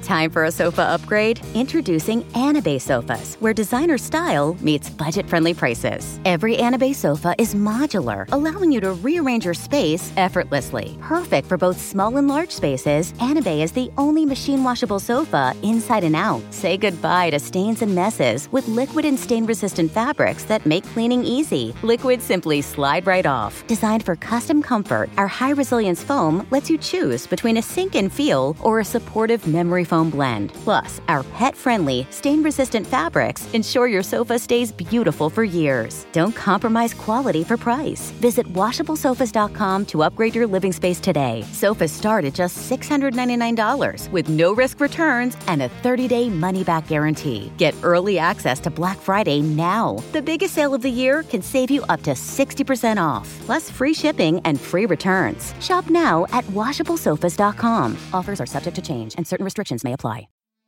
Time for a sofa upgrade? Introducing Anabay Sofas, where designer style meets budget-friendly prices. Every Anabay sofa is modular, allowing you to rearrange your space effortlessly. Perfect for both small and large spaces, Anabay is the only machine-washable sofa inside and out. Say goodbye to stains and messes with liquid and stain-resistant fabrics that make cleaning easy. Liquids simply slide right off. Designed for custom comfort, our high-resilience foam lets you choose between a sink-in feel or a supportive memory foam blend. Plus, our pet-friendly, stain-resistant fabrics ensure your sofa stays beautiful for years. Don't compromise quality for price. Visit WashableSofas.com to upgrade your living space today. Sofas start at just $699 with no-risk returns and a 30-day money-back guarantee. Get early access to Black Friday now. The biggest sale of the year can save you up to 60% off, plus free shipping and free returns. Shop now at WashableSofas.com. Offers are subject to change and certain restrictions may apply.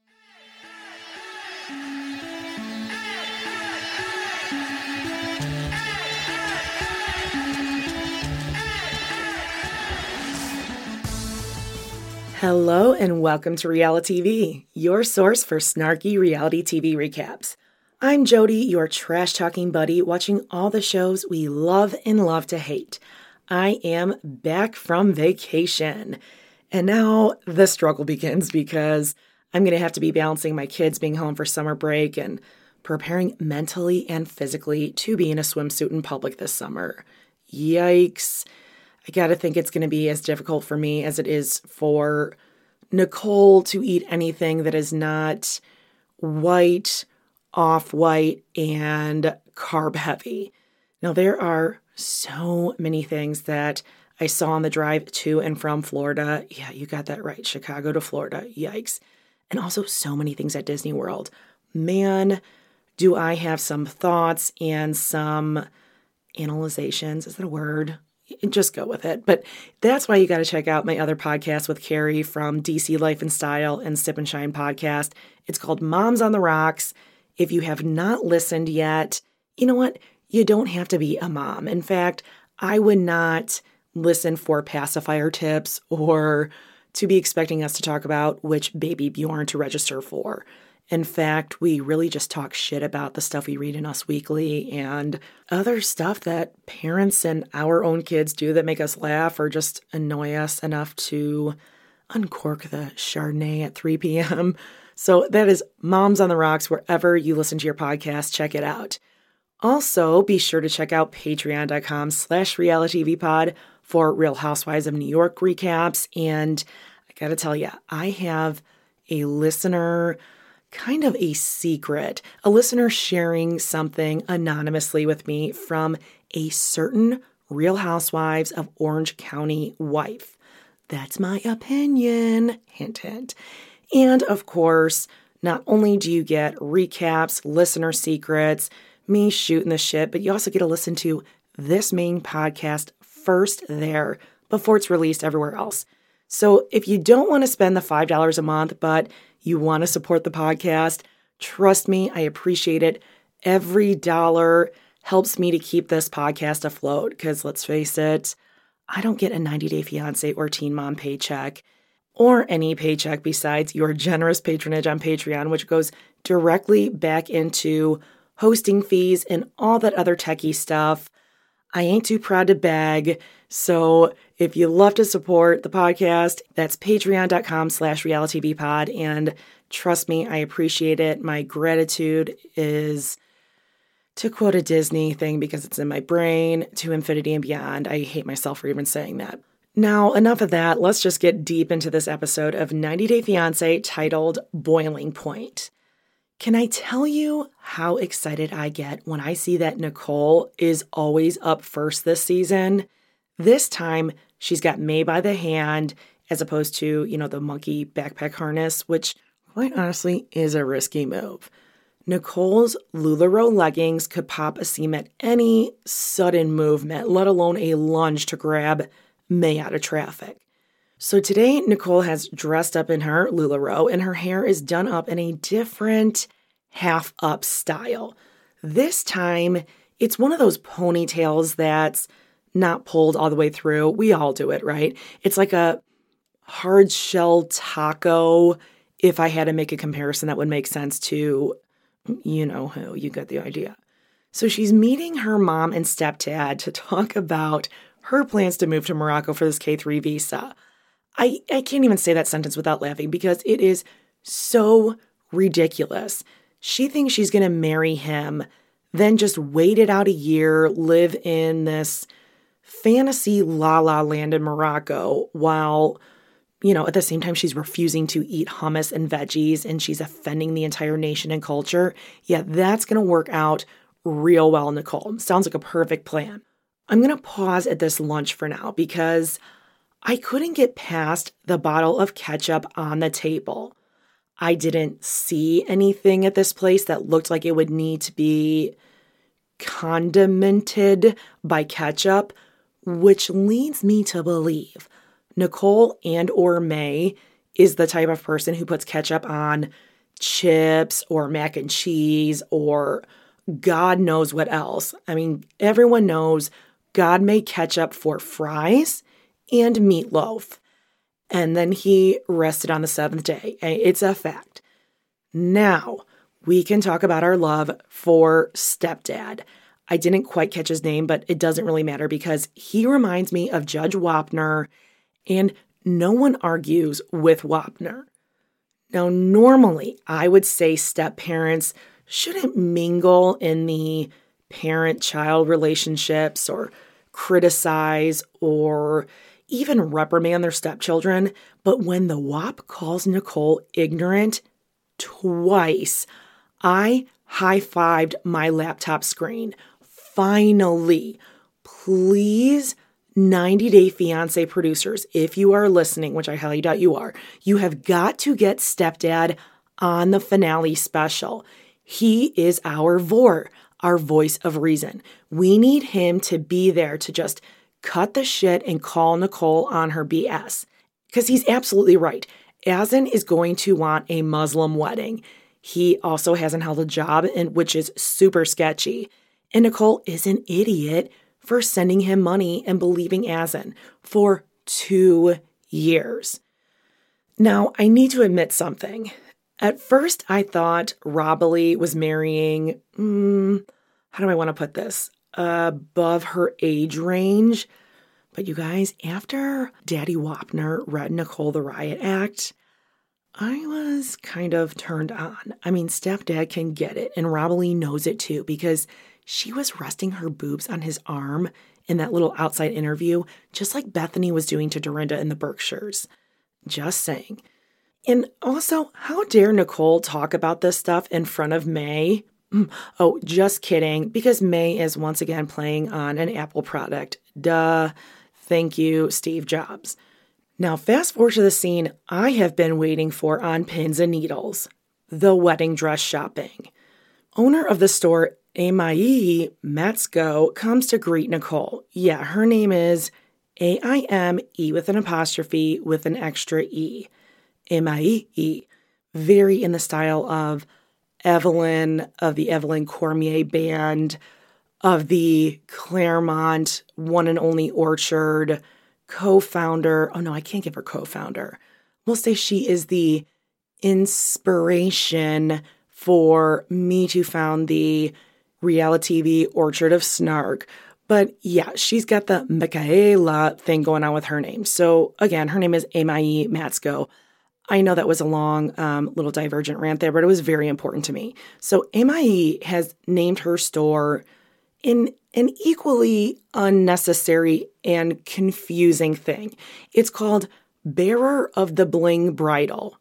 Hello and welcome to Reality TV, your source for snarky reality TV recaps. I'm Jody, your trash-talking buddy, watching all the shows we love and love to hate. I am back from vacation. And now the struggle begins because I'm going to have to be balancing my kids being home for summer break and preparing mentally and physically to be in a swimsuit in public this summer. Yikes. I got to think it's going to be as difficult for me as it is for Nicole to eat anything that is not white, off-white, and carb-heavy. Now, there are so many things that I saw on the drive to and from Florida. Yeah, you got that right. Chicago to Florida. Yikes. And also so many things at Disney World. Man, do I have some thoughts and some analyzations. Is that a word? Just go with it. But that's why you got to check out my other podcast with Carrie from DC Life and Style and Sip and Shine podcast. It's called Moms on the Rocks. If you have not listened yet, you know what? You don't have to be a mom. In fact, I would not listen for pacifier tips or to be expecting us to talk about which baby Bjorn to register for. In fact, we really just talk shit about the stuff we read in Us Weekly and other stuff that parents and our own kids do that make us laugh or just annoy us enough to uncork the Chardonnay at 3 p.m. So that is Moms on the Rocks. Wherever you listen to your podcast, check it out. Also, be sure to check out patreon.com/realitytvpod for Real Housewives of New York recaps. And I got to tell you, I have a listener, kind of a secret, a listener sharing something anonymously with me from a certain Real Housewives of Orange County wife. That's my opinion. Hint, hint. And of course, not only do you get recaps, listener secrets, me shooting the shit, but you also get to listen to this main podcast first there before it's released everywhere else. So if you don't want to spend the $5 a month, but you want to support the podcast, trust me, I appreciate it. Every dollar helps me to keep this podcast afloat because let's face it, I don't get a 90-day fiancé or teen mom paycheck or any paycheck besides your generous patronage on Patreon, which goes directly back into hosting fees and all that other techie stuff. I ain't too proud to beg. So if you love to support the podcast, that's patreon.com/realitytvpod. And trust me, I appreciate it. My gratitude is, to quote a Disney thing because it's in my brain, to infinity and beyond. I hate myself for even saying that. Now, enough of that. Let's just get deep into this episode of 90 Day Fiancé titled Boiling Point. Can I tell you how excited I get when I see that Nicole is always up first this season? This time, she's got May by the hand as opposed to, the monkey backpack harness, which quite honestly is a risky move. Nicole's LuLaRoe leggings could pop a seam at any sudden movement, let alone a lunge to grab May out of traffic. So today, Nicole has dressed up in her LuLaRoe, and her hair is done up in a different half-up style. This time, it's one of those ponytails that's not pulled all the way through. We all do it, right? It's like a hard shell taco if I had to make a comparison that would make sense to, you know who, you get the idea. So she's meeting her mom and stepdad to talk about her plans to move to Morocco for this K3 visa. I can't even say that sentence without laughing because it is so ridiculous. She thinks she's going to marry him, then just wait it out a year, live in this fantasy la la land in Morocco while, at the same time she's refusing to eat hummus and veggies and she's offending the entire nation and culture. Yeah, that's going to work out real well, Nicole. Sounds like a perfect plan. I'm going to pause at this lunch for now because I couldn't get past the bottle of ketchup on the table. I didn't see anything at this place that looked like it would need to be condimented by ketchup, which leads me to believe Nicole and or May is the type of person who puts ketchup on chips or mac and cheese or God knows what else. I mean, everyone knows God made ketchup for fries and meatloaf. And then he rested on the seventh day. It's a fact. Now, we can talk about our love for stepdad. I didn't quite catch his name, but it doesn't really matter because he reminds me of Judge Wapner, and no one argues with Wapner. Now, normally, I would say step-parents shouldn't mingle in the parent-child relationships or criticize or even reprimand their stepchildren, but when the WAP calls Nicole ignorant twice, I high-fived my laptop screen. Finally, please, 90 Day Fiancé producers, if you are listening, which I highly doubt you are, you have got to get stepdad on the finale special. He is our VOR, our voice of reason. We need him to be there to just cut the shit and call Nicole on her BS. Because he's absolutely right. Azan is going to want a Muslim wedding. He also hasn't held a job, which is super sketchy. And Nicole is an idiot for sending him money and believing Azan for 2 years. Now, I need to admit something. At first, I thought Robily was marrying, how do I want to put this? Above her age range. But you guys, after Daddy Wapner read Nicole the Riot Act, I was kind of turned on. I mean, stepdad can get it, and Robily knows it too, because she was resting her boobs on his arm in that little outside interview, just like Bethany was doing to Dorinda in the Berkshires. Just saying. And also, how dare Nicole talk about this stuff in front of May? Oh, just kidding, because May is once again playing on an Apple product. Duh. Thank you, Steve Jobs. Now, fast forward to the scene I have been waiting for on pins and needles. The wedding dress shopping. Owner of the store, Aimee Matsko, comes to greet Nicole. Yeah, her name is A-I-M-E with an apostrophe with an extra E. Aimee. Very in the style of Evelyn, of the Evelyn Cormier Band, of the Claremont One and Only Orchard, co-founder. Oh no, I can't give her co-founder. We'll say she is the inspiration for me to found the reality TV Orchard of Snark. But yeah, she's got the Michaela thing going on with her name. So again, her name is Aimee Matsko. I know that was a long little divergent rant there, but it was very important to me. So Aimee has named her store in an equally unnecessary and confusing thing. It's called Bearer of the Bling Bridal.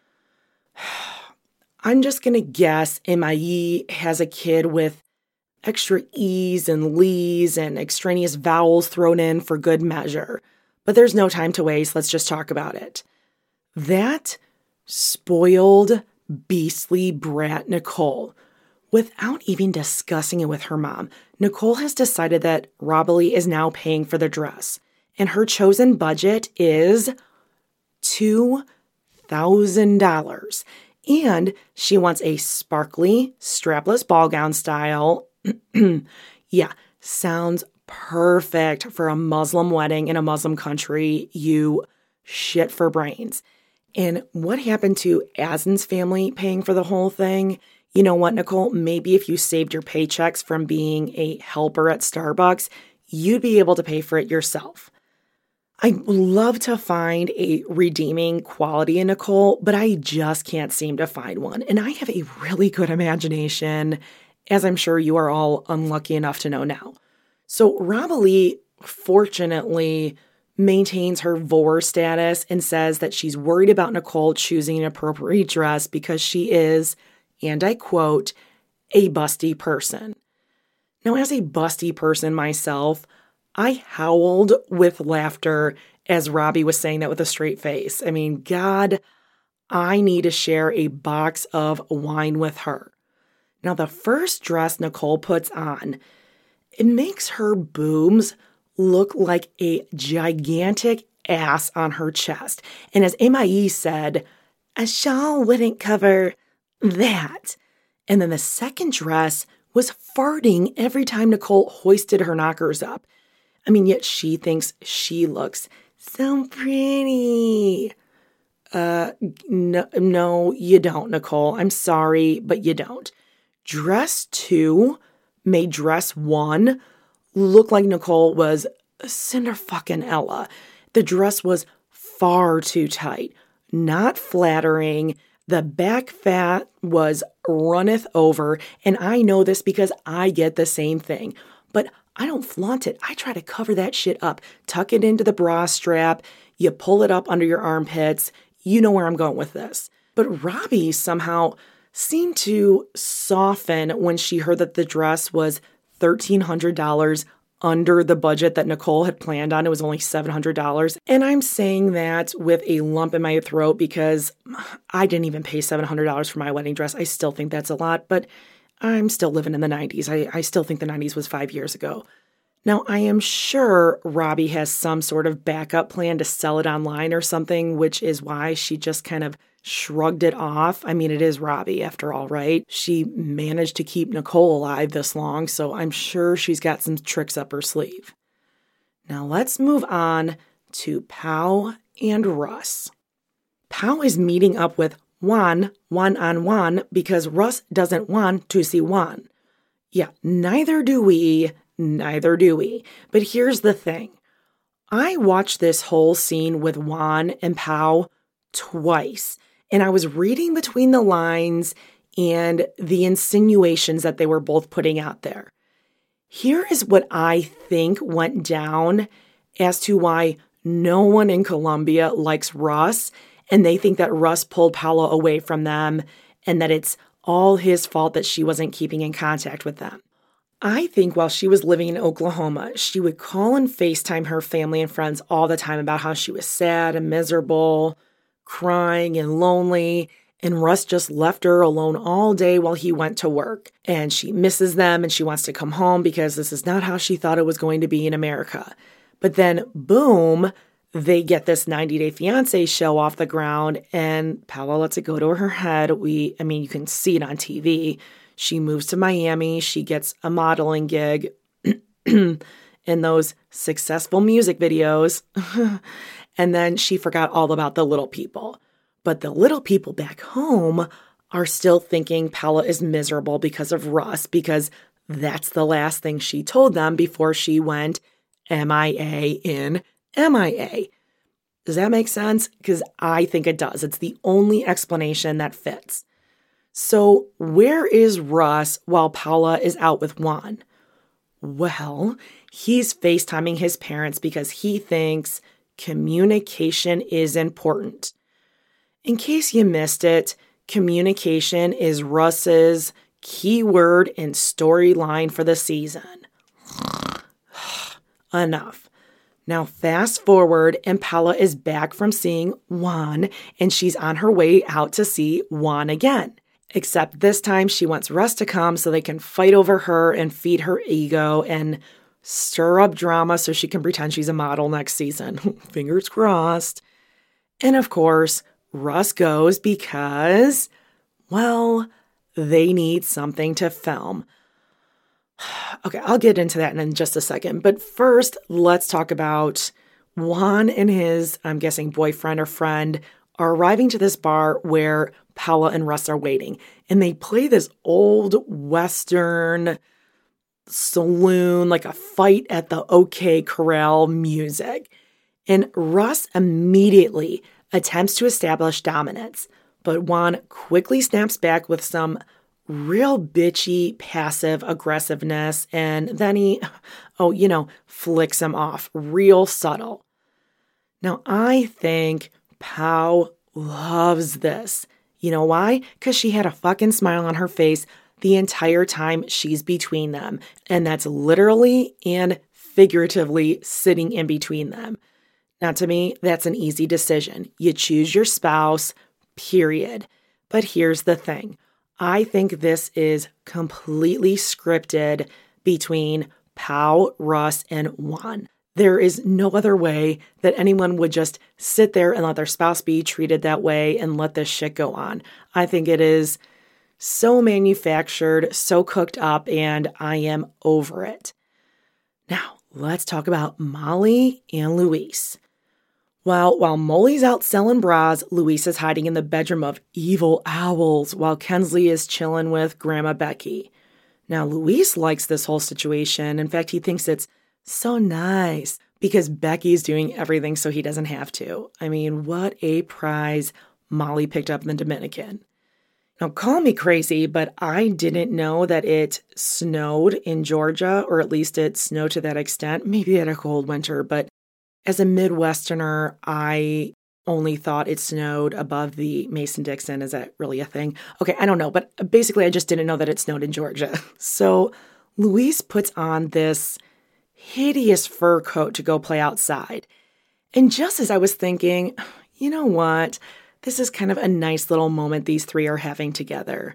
I'm just going to guess Aimee has a kid with extra E's and Le's and extraneous vowels thrown in for good measure. But there's no time to waste. Let's just talk about it. That spoiled, beastly brat Nicole, without even discussing it with her mom, Nicole has decided that Robily is now paying for the dress, and her chosen budget is $2,000. And she wants a sparkly, strapless ball gown style. Yeah, sounds perfect for a Muslim wedding in a Muslim country. You shit for brains. And what happened to Asin's family paying for the whole thing? You know what, Nicole? Maybe if you saved your paychecks from being a helper at Starbucks, you'd be able to pay for it yourself. I love to find a redeeming quality in Nicole, but I just can't seem to find one. And I have a really good imagination, as I'm sure you are all unlucky enough to know now. So Rob-a-Lee, fortunately, maintains her vor status and says that she's worried about Nicole choosing an appropriate dress because she is, and I quote, a busty person. Now, as a busty person myself, I howled with laughter as Robbie was saying that with a straight face. I mean, God, I need to share a box of wine with her. Now, the first dress Nicole puts on, it makes her boobs look like a gigantic ass on her chest. And as MIE said, a shawl wouldn't cover that. And then the second dress was farting every time Nicole hoisted her knockers up. I mean, yet she thinks she looks so pretty. No, you don't, Nicole. I'm sorry, but you don't. Dress 2 made dress 1 look like Nicole was Cinderfucking-Ella. The dress was far too tight, not flattering. The back fat was runneth over, and I know this because I get the same thing. But I don't flaunt it. I try to cover that shit up. Tuck it into the bra strap. You pull it up under your armpits. You know where I'm going with this. But Robbie somehow seemed to soften when she heard that the dress was $1,300 under the budget that Nicole had planned on. It was only $700. And I'm saying that with a lump in my throat because I didn't even pay $700 for my wedding dress. I still think that's a lot, but I'm still living in the 90s. I still think the 90s was 5 years ago. Now, I am sure Robbie has some sort of backup plan to sell it online or something, which is why she just kind of shrugged it off. I mean, it is Robbie after all, right? She managed to keep Nicole alive this long, so I'm sure she's got some tricks up her sleeve. Now, let's move on to Pau and Russ. Pau is meeting up with Juan one-on-one because Russ doesn't want to see Juan. Yeah, neither do we. But here's the thing. I watched this whole scene with Juan and Pau twice, and I was reading between the lines and the insinuations that they were both putting out there. Here is what I think went down as to why no one in Colombia likes Russ, and they think that Russ pulled Paula away from them and that it's all his fault that she wasn't keeping in contact with them. I think while she was living in Oklahoma, she would call and FaceTime her family and friends all the time about how she was sad and miserable, crying and lonely, and Russ just left her alone all day while he went to work. And she misses them and she wants to come home because this is not how she thought it was going to be in America. But then, boom, they get this 90 Day Fiancé show off the ground and Paula lets it go to her head. You can see it on TV. She moves to Miami. She gets a modeling gig in those successful music videos. And then she forgot all about the little people. But the little people back home are still thinking Paula is miserable because of Russ, because that's the last thing she told them before she went MIA in MIA. Does that make sense? Because I think it does. It's the only explanation that fits. So where is Russ while Paula is out with Juan? Well, he's FaceTiming his parents because he thinks communication is important. In case you missed it, communication is Russ's keyword and storyline for the season. Enough. Now fast forward and Paula is back from seeing Juan and she's on her way out to see Juan again. Except this time she wants Russ to come so they can fight over her and feed her ego and stir up drama so she can pretend she's a model next season. Fingers crossed. And of course, Russ goes because, well, they need something to film. Okay, I'll get into that in just a second. But first, let's talk about Juan and his, I'm guessing, boyfriend or friend are arriving to this bar where Paula and Russ are waiting. And they play this old Western saloon, like a fight at the OK Corral music. And Russ immediately attempts to establish dominance, but Juan quickly snaps back with some real bitchy passive aggressiveness, and then he, flicks him off real subtle. Now, I think Pau loves this. You know why? Because she had a fucking smile on her face the entire time she's between them, and that's literally and figuratively sitting in between them. Now, to me, that's an easy decision. You choose your spouse, period. But here's the thing. I think this is completely scripted between Pau, Russ, and Juan. There is no other way that anyone would just sit there and let their spouse be treated that way and let this shit go on. I think it is so manufactured, so cooked up, and I am over it. Now, let's talk about Molly and Luis. While Molly's out selling bras, Luis is hiding in the bedroom of evil owls while Kensley is chilling with Grandma Becky. Now, Luis likes this whole situation. In fact, he thinks it's so nice because Becky's doing everything so he doesn't have to. I mean, what a prize Molly picked up in the Dominican. Now, call me crazy, but I didn't know that it snowed in Georgia, or at least it snowed to that extent. Maybe they had a cold winter, but as a Midwesterner, I only thought it snowed above the Mason-Dixon. Is that really a thing? Okay, I don't know, but basically I just didn't know that it snowed in Georgia. So Luis puts on this hideous fur coat to go play outside. And just as I was thinking, you know what? This is kind of a nice little moment these three are having together.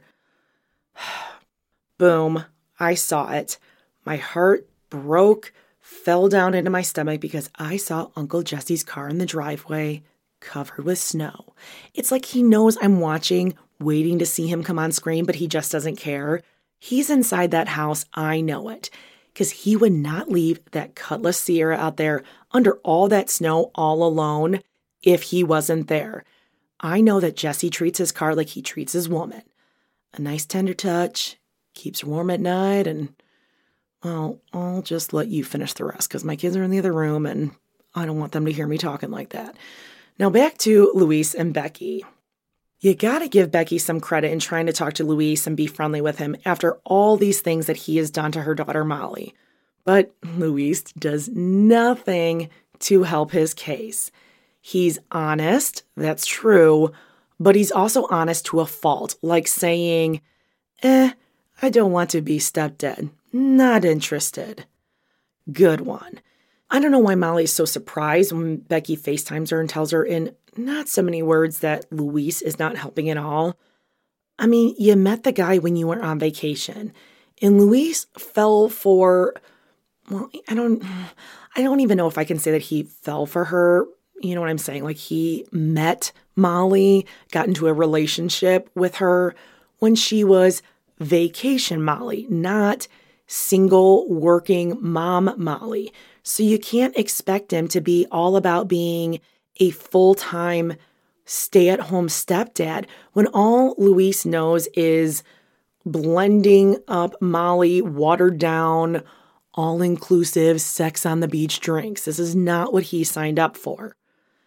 Boom, I saw it. My heart broke, fell down into my stomach because I saw Uncle Jesse's car in the driveway covered with snow. It's like he knows I'm watching, waiting to see him come on screen, but he just doesn't care. He's inside that house, I know it, because he would not leave that Cutlass Sierra out there under all that snow all alone if he wasn't there. I know that Jesse treats his car like he treats his woman. A nice tender touch, keeps her warm at night, and well, I'll just let you finish the rest because my kids are in the other room and I don't want them to hear me talking like that. Now back to Luis and Becky. You gotta give Becky some credit in trying to talk to Luis and be friendly with him after all these things that he has done to her daughter Molly. But Luis does nothing to help his case. He's honest, that's true, but he's also honest to a fault, like saying, I don't want to be stepdad. Not interested. Good one. I don't know why Molly's so surprised when Becky FaceTimes her and tells her in not so many words that Luis is not helping at all. I mean, you met the guy when you were on vacation, and Luis fell for, well, I don't even know if I can say that he fell for her. You know what I'm saying? Like he met Molly, got into a relationship with her when she was vacation Molly, not single working mom Molly. So you can't expect him to be all about being a full-time stay-at-home stepdad when all Luis knows is blending up Molly, watered down, all-inclusive sex on the beach drinks. This is not what he signed up for.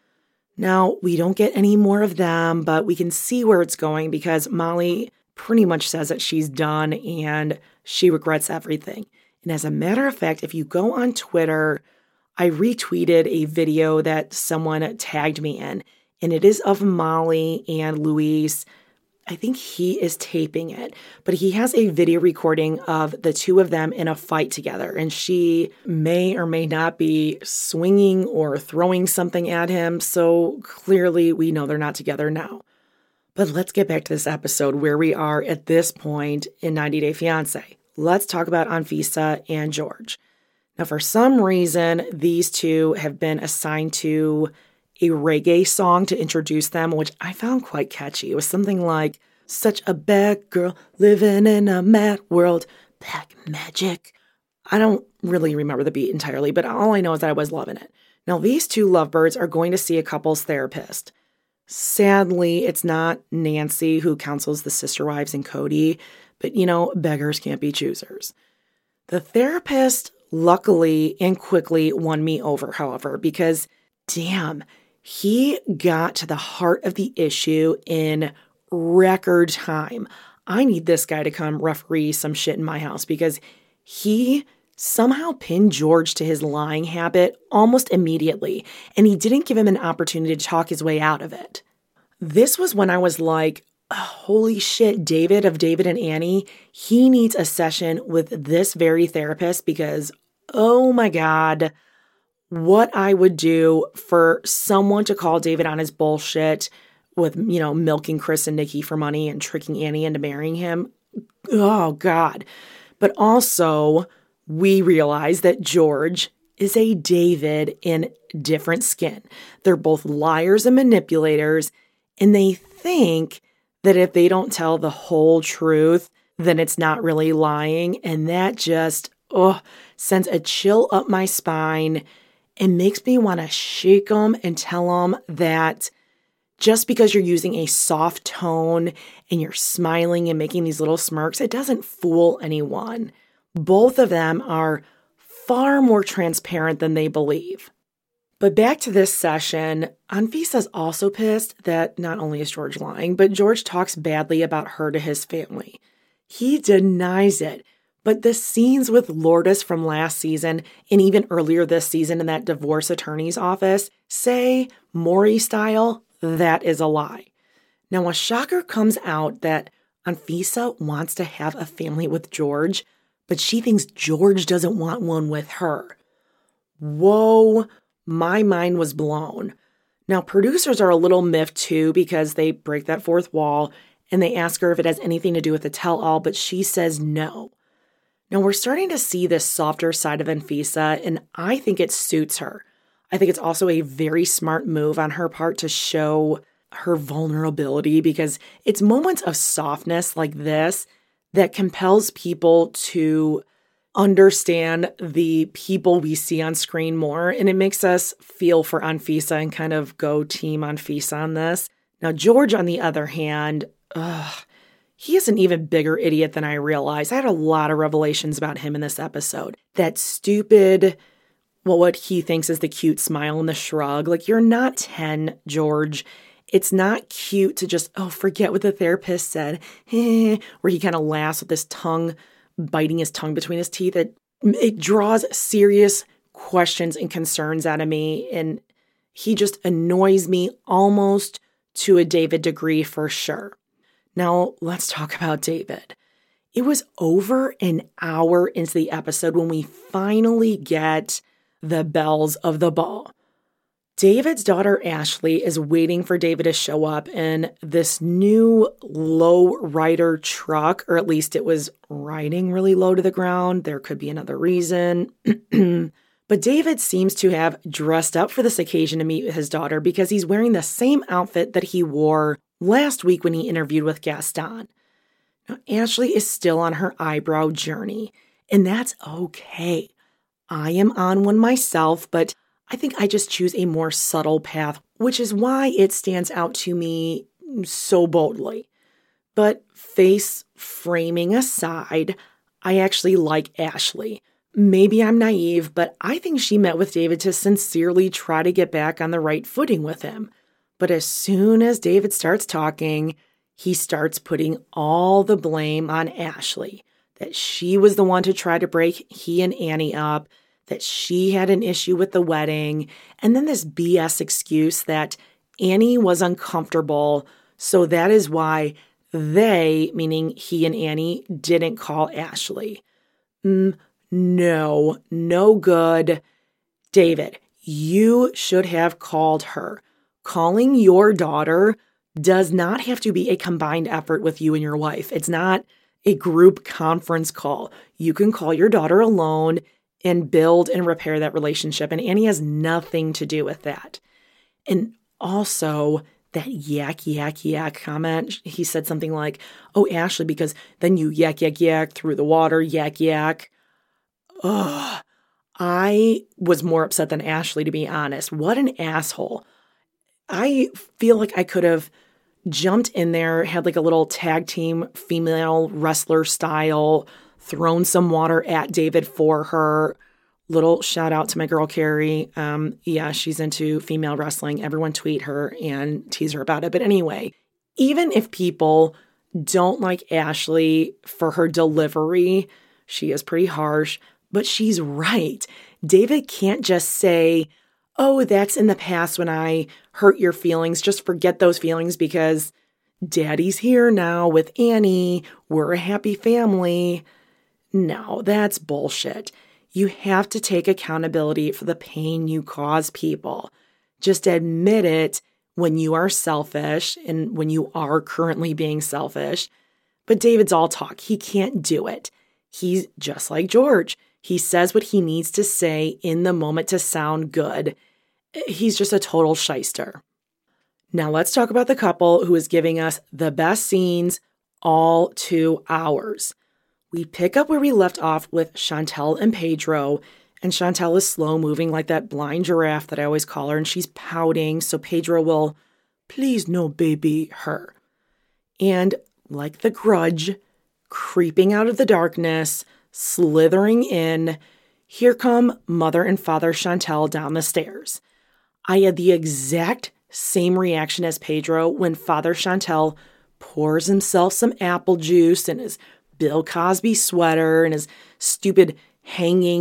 Now, we don't get any more of them, but we can see where it's going because Molly pretty much says that she's done and she regrets everything. And as a matter of fact, if you go on Twitter, I retweeted a video that someone tagged me in, and it is of Molly and Luis. I think he is taping it, but he has a video recording of the two of them in a fight together, and she may or may not be swinging or throwing something at him, so clearly we know they're not together now. But let's get back to this episode where we are at this point in 90 Day Fiancé. Let's talk about Anfisa and George. Now, for some reason, these two have been assigned to a reggae song to introduce them, which I found quite catchy. It was something like, such a bad girl living in a mad world, black magic. I don't really remember the beat entirely, but all I know is that I was loving it. Now, these two lovebirds are going to see a couples therapist. Sadly, it's not Nancy who counsels the sister wives and Cody, but beggars can't be choosers. The therapist luckily and quickly won me over, however, because damn, he got to the heart of the issue in record time. I need this guy to come referee some shit in my house because he somehow pinned George to his lying habit almost immediately, and he didn't give him an opportunity to talk his way out of it. This was when I was like, holy shit, David of David and Annie, he needs a session with this very therapist because, oh my God, what I would do for someone to call David on his bullshit with, milking Chris and Nikki for money and tricking Annie into marrying him. Oh God. But also, we realize that George is a David in different skin. They're both liars and manipulators, and they think that if they don't tell the whole truth, then it's not really lying. And that just, sends a chill up my spine and makes me want to shake them and tell them that just because you're using a soft tone and you're smiling and making these little smirks, it doesn't fool anyone. Both of them are far more transparent than they believe. But back to this session, Anfisa's also pissed that not only is George lying, but George talks badly about her to his family. He denies it, but the scenes with Lourdes from last season and even earlier this season in that divorce attorney's office say, Maury style, that is a lie. Now, a shocker comes out that Anfisa wants to have a family with George, but she thinks George doesn't want one with her. Whoa, my mind was blown. Now, producers are a little miffed too because they break that fourth wall and they ask her if it has anything to do with the tell-all, but she says no. Now, we're starting to see this softer side of Anfisa, and I think it suits her. I think it's also a very smart move on her part to show her vulnerability because it's moments of softness like this that compels people to understand the people we see on screen more, and it makes us feel for Anfisa and kind of go team Anfisa on this. Now, George, on the other hand, he is an even bigger idiot than I realized. I had a lot of revelations about him in this episode. That stupid, what he thinks is the cute smile and the shrug. Like, you're not 10, George. It's not cute to just, forget what the therapist said, where he kind of laughs with his tongue, biting his tongue between his teeth. It draws serious questions and concerns out of me, and he just annoys me almost to a David degree for sure. Now, let's talk about David. It was over an hour into the episode when we finally get the bells of the ball. David's daughter, Ashley, is waiting for David to show up in this new low rider truck, or at least it was riding really low to the ground. There could be another reason. But David seems to have dressed up for this occasion to meet his daughter because he's wearing the same outfit that he wore last week when he interviewed with Gaston. Now, Ashley is still on her eyebrow journey, and that's okay. I am on one myself, but I think I just choose a more subtle path, which is why it stands out to me so boldly. But face framing aside, I actually like Ashley. Maybe I'm naive, but I think she met with David to sincerely try to get back on the right footing with him. But as soon as David starts talking, he starts putting all the blame on Ashley, that she was the one to try to break he and Annie up, that she had an issue with the wedding, and then this BS excuse that Annie was uncomfortable, so that is why they, meaning he and Annie, didn't call Ashley. No good. David, you should have called her. Calling your daughter does not have to be a combined effort with you and your wife. It's not a group conference call. You can call your daughter alone and build and repair that relationship. And Annie has nothing to do with that. And also that yak comment, he said something like, Ashley, because then you yak through the water, yak. Ugh. I was more upset than Ashley, to be honest. What an asshole. I feel like I could have jumped in there, had like a little tag team female wrestler style, thrown some water at David for her. Little shout out to my girl, Carrie. Yeah, she's into female wrestling. Everyone tweet her and tease her about it. But anyway, even if people don't like Ashley for her delivery, she is pretty harsh, but she's right. David can't just say, oh, that's in the past when I hurt your feelings. Just forget those feelings because Daddy's here now with Annie. We're a happy family. No, that's bullshit. You have to take accountability for the pain you cause people. Just admit it when you are selfish and when you are currently being selfish. But David's all talk. He can't do it. He's just like George. He says what he needs to say in the moment to sound good. He's just a total shyster. Now let's talk about the couple who is giving us the best scenes all 2 hours. We pick up where we left off with Chantel and Pedro, and Chantel is slow moving like that blind giraffe that I always call her, and she's pouting, so Pedro will, please no baby, her. And like the Grudge, creeping out of the darkness, slithering in, here come Mother and Father Chantel down the stairs. I had the exact same reaction as Pedro when Father Chantel pours himself some apple juice and his Bill Cosby sweater and his stupid hanging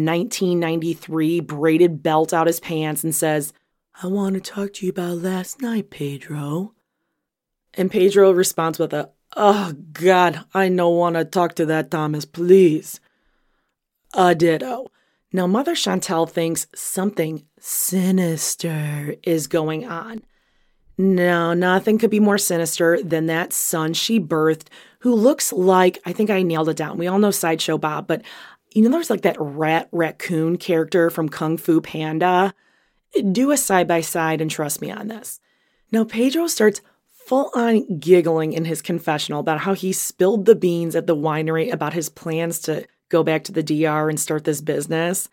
1993 braided belt out his pants and says, I want to talk to you about last night, Pedro. And Pedro responds with a, oh, God, I no want to talk to that Thomas, please. A ditto. Now, Mother Chantel thinks something sinister is going on. No, nothing could be more sinister than that son she birthed who looks like, I think I nailed it down. We all know Sideshow Bob, but you know, there's like that raccoon character from Kung Fu Panda. Do a side-by-side and trust me on this. Now, Pedro starts full-on giggling in his confessional about how he spilled the beans at the winery about his plans to go back to the DR and start this business.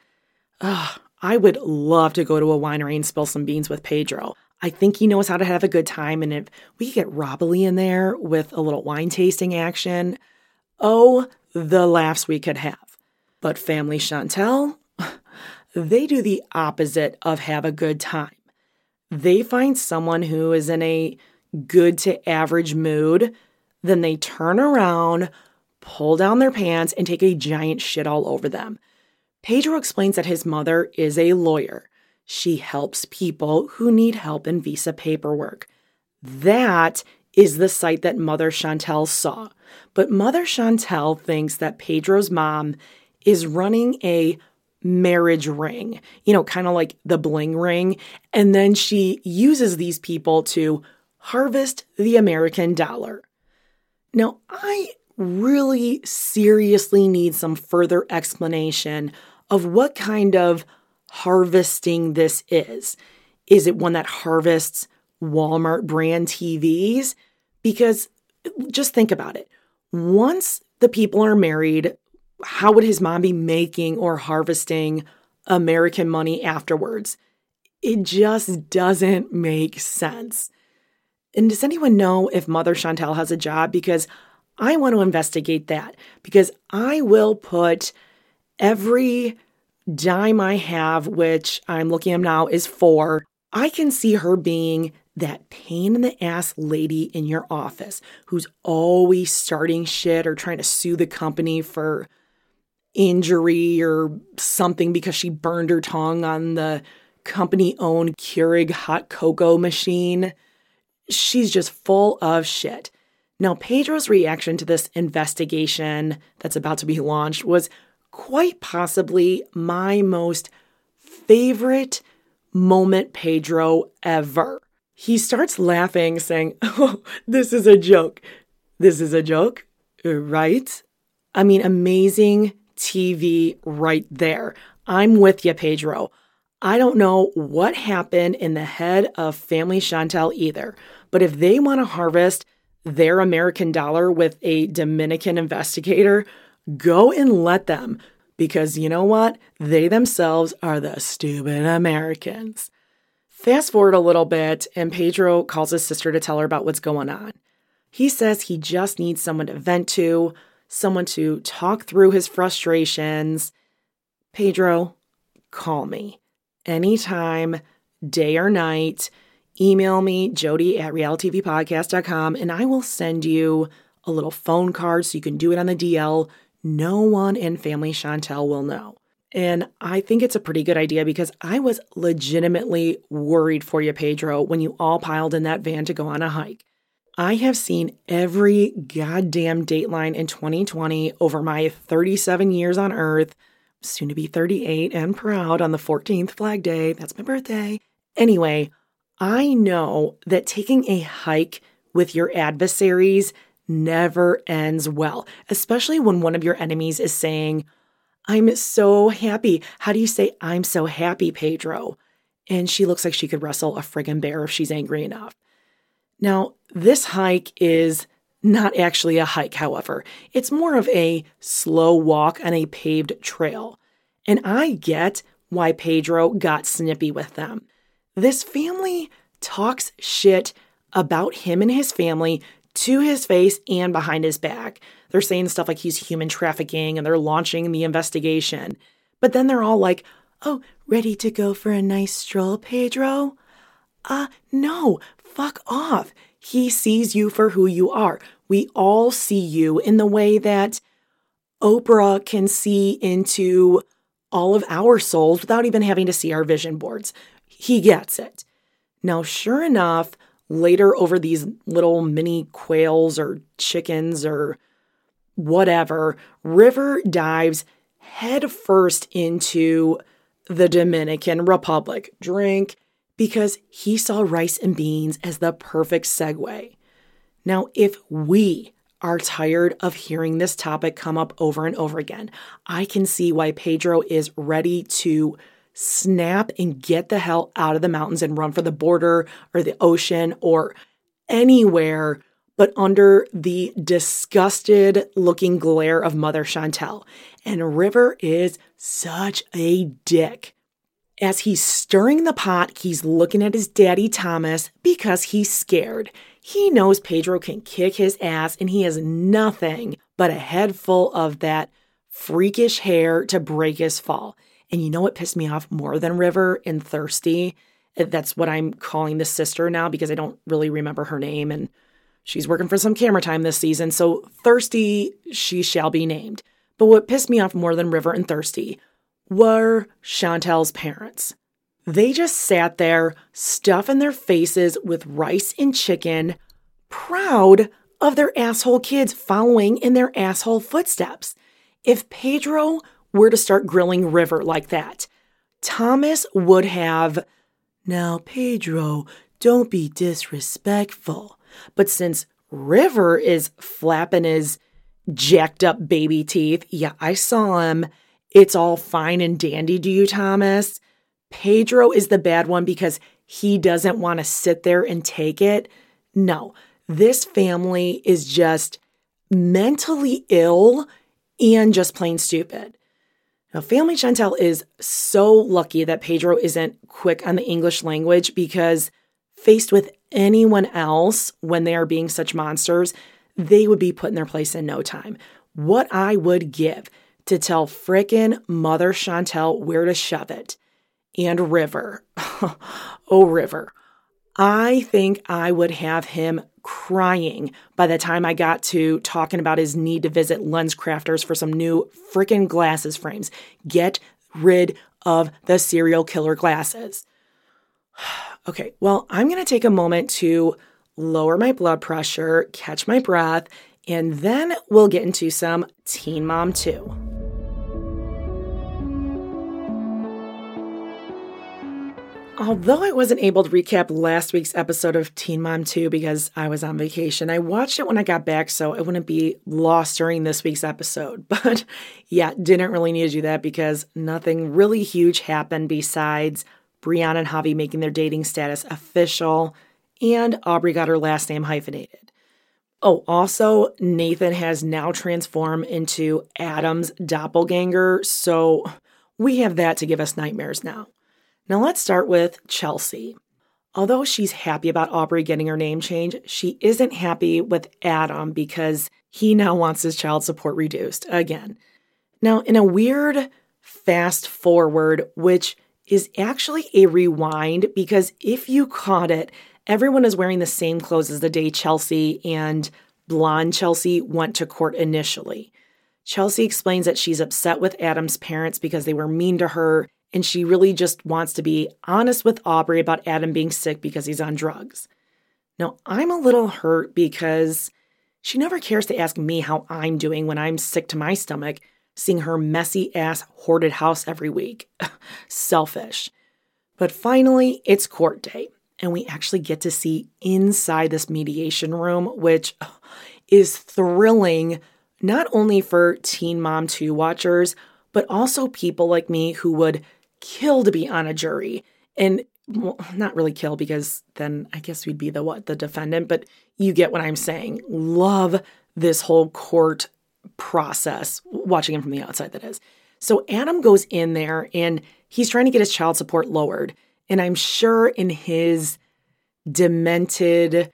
I would love to go to a winery and spill some beans with Pedro. I think he knows how to have a good time, and if we could get Robily in there with a little wine tasting action, oh, the laughs we could have. But Family Chantel, they do the opposite of have a good time. They find someone who is in a good to average mood, then they turn around, pull down their pants, and take a giant shit all over them. Pedro explains that his mother is a lawyer. She helps people who need help in visa paperwork. That is the site that Mother Chantel saw. But Mother Chantel thinks that Pedro's mom is running a marriage ring, kind of like the bling ring. And then she uses these people to harvest the American dollar. Now, I really seriously need some further explanation of what kind of harvesting this is. Is it one that harvests Walmart brand TVs? Because just think about it. Once the people are married, how would his mom be making or harvesting American money afterwards? It just doesn't make sense. And does anyone know if Mother Chantel has a job? Because I want to investigate that, because I will put every dime I have, which I'm looking at now is 4. I can see her being that pain in the ass lady in your office who's always starting shit or trying to sue the company for injury or something because she burned her tongue on the company-owned Keurig hot cocoa machine. She's just full of shit. Now, Pedro's reaction to this investigation that's about to be launched was quite possibly my most favorite moment Pedro ever. He starts laughing, saying, oh, this is a joke. This is a joke, right? I mean, amazing TV right there. I'm with you, Pedro. I don't know what happened in the head of Family Chantel either, but if they want to harvest their American dollar with a Dominican investigator, go and let them, because you know what? They themselves are the stupid Americans. Fast forward a little bit, and Pedro calls his sister to tell her about what's going on. He says he just needs someone to vent to, someone to talk through his frustrations. Pedro, call me. Anytime, day or night. Email me, jody@realitytvpodcast.com, and I will send you a little phone card so you can do it on the DL. No one in Family Chantel will know. And I think it's a pretty good idea because I was legitimately worried for you, Pedro, when you all piled in that van to go on a hike. I have seen every goddamn Dateline in 2020 over my 37 years on Earth, soon to be 38 and proud on the 14th Flag Day. That's my birthday. Anyway, I know that taking a hike with your adversaries never ends well, especially when one of your enemies is saying, I'm so happy. How do you say, I'm so happy, Pedro? And she looks like she could wrestle a friggin' bear if she's angry enough. Now, this hike is not actually a hike, however. It's more of a slow walk on a paved trail. And I get why Pedro got snippy with them. This family talks shit about him and his family to his face and behind his back. They're saying stuff like he's human trafficking and they're launching the investigation. But then they're all like, oh, ready to go for a nice stroll, Pedro? No, fuck off. He sees you for who you are. We all see you in the way that Oprah can see into all of our souls without even having to see our vision boards. He gets it. Now, sure enough, later over these little mini quails or chickens or whatever, River dives headfirst into the Dominican Republic. Drink, because he saw rice and beans as the perfect segue. Now, if we are tired of hearing this topic come up over and over again, I can see why Pedro is ready to snap and get the hell out of the mountains and run for the border or the ocean or anywhere but under the disgusted looking glare of Mother Chantel. And River is such a dick. As he's stirring the pot, he's looking at his daddy Thomas because he's scared. He knows Pedro can kick his ass and he has nothing but a head full of that freakish hair to break his fall. And you know what pissed me off more than River and Thirsty? That's what I'm calling the sister now because I don't really remember her name and she's working for some camera time this season. So Thirsty, she shall be named. But what pissed me off more than River and Thirsty were Chantel's parents. They just sat there, stuffing their faces with rice and chicken, proud of their asshole kids following in their asshole footsteps. If Pedro were to start grilling River like that, Thomas would have, now Pedro, don't be disrespectful. But since River is flapping his jacked up baby teeth, yeah, I saw him. It's all fine and dandy to you, Thomas. Pedro is the bad one because he doesn't want to sit there and take it. No, this family is just mentally ill and just plain stupid. Now, Family Chantel is so lucky that Pedro isn't quick on the English language because faced with anyone else when they are being such monsters, they would be put in their place in no time. What I would give to tell frickin' Mother Chantel where to shove it. And River. Oh, River. I think I would have him crying by the time I got to talking about his need to visit LensCrafters for some new frickin' glasses frames. Get rid of the serial killer glasses. Okay, well, I'm going to take a moment to lower my blood pressure, catch my breath, and then we'll get into some Teen Mom 2. Although I wasn't able to recap last week's episode of Teen Mom 2 because I was on vacation, I watched it when I got back so I wouldn't be lost during this week's episode. But yeah, didn't really need to do that because nothing really huge happened besides Brianna and Javi making their dating status official and Aubrey got her last name hyphenated. Oh, also, Nathan has now transformed into Adam's doppelganger, so we have that to give us nightmares now. Now let's start with Chelsea. Although she's happy about Aubrey getting her name changed, she isn't happy with Adam because he now wants his child support reduced again. Now, in a weird fast forward, which is actually a rewind, because if you caught it, everyone is wearing the same clothes as the day Chelsea and blonde Chelsea went to court initially. Chelsea explains that she's upset with Adam's parents because they were mean to her, and she really just wants to be honest with Aubrey about Adam being sick because he's on drugs. Now, I'm a little hurt because she never cares to ask me how I'm doing when I'm sick to my stomach, seeing her messy-ass hoarded house every week. Selfish. But finally, it's court day, and we actually get to see inside this mediation room, which is thrilling not only for Teen Mom 2 watchers, but also people like me who would kill to be on a jury. And well, not really kill, because then I guess we'd be the defendant, but you get what I'm saying. Love this whole court process, watching him from the outside, that is. So Adam goes in there and he's trying to get his child support lowered. And I'm sure in his demented,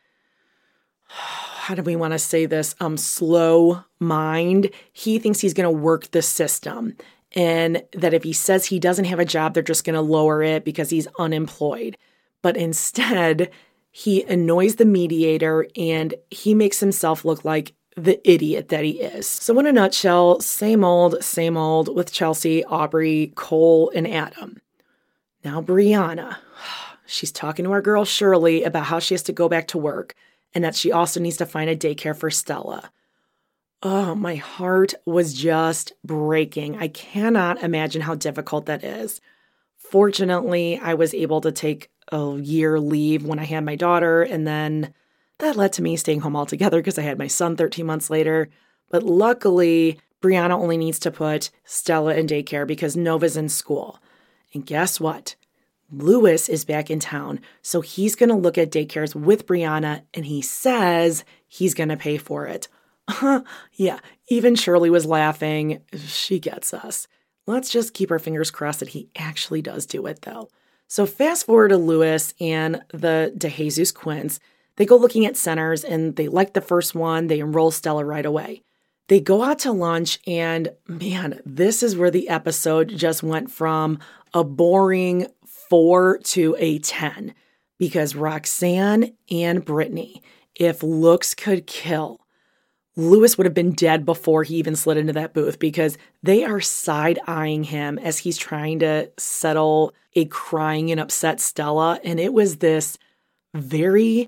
how do we want to say this, slow mind, he thinks he's going to work the system. And that if he says he doesn't have a job, they're just going to lower it because he's unemployed. But instead, he annoys the mediator and he makes himself look like the idiot that he is. So in a nutshell, same old with Chelsea, Aubrey, Cole, and Adam. Now Brianna, she's talking to our girl Shirley about how she has to go back to work and that she also needs to find a daycare for Stella. Oh, my heart was just breaking. I cannot imagine how difficult that is. Fortunately, I was able to take a year leave when I had my daughter, and then that led to me staying home altogether because I had my son 13 months later. But luckily, Brianna only needs to put Stella in daycare because Nova's in school. And guess what? Lewis is back in town, so he's going to look at daycares with Brianna, and he says he's going to pay for it. Yeah, even Shirley was laughing. She gets us. Let's just keep our fingers crossed that he actually does do it, though. So fast forward to Lewis and the DeJesus Quints. They go looking at centers, and they like the first one. They enroll Stella right away. They go out to lunch, and man, this is where the episode just went from a boring 4 to a 10. Because Roxanne and Brittany, if looks could kill, Lewis would have been dead before he even slid into that booth, because they are side-eyeing him as he's trying to settle a crying and upset Stella. And it was this very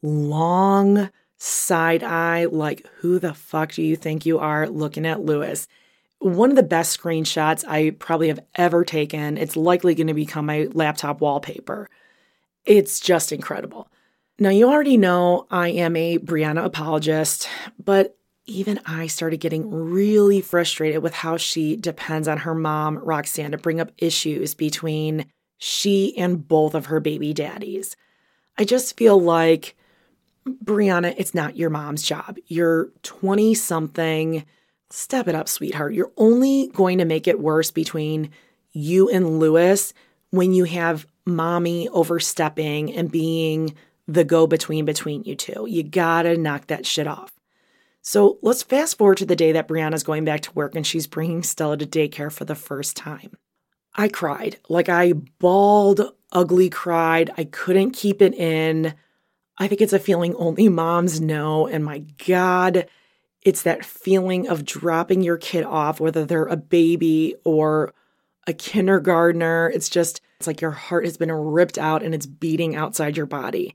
long side eye, like, who the fuck do you think you are, looking at Lewis. One of the best screenshots I probably have ever taken. It's likely going to become my laptop wallpaper. It's just incredible. Now, you already know I am a Brianna apologist, but even I started getting really frustrated with how she depends on her mom, Roxanne, to bring up issues between she and both of her baby daddies. I just feel like, Brianna, it's not your mom's job. You're 20-something. Step it up, sweetheart. You're only going to make it worse between you and Lewis when you have mommy overstepping and being the go-between between you two. You gotta knock that shit off. So let's fast forward to the day that Brianna's going back to work and she's bringing Stella to daycare for the first time. I cried. Like, I bawled, ugly cried. I couldn't keep it in. I think it's a feeling only moms know. And my God, it's that feeling of dropping your kid off, whether they're a baby or a kindergartner. It's like your heart has been ripped out and it's beating outside your body.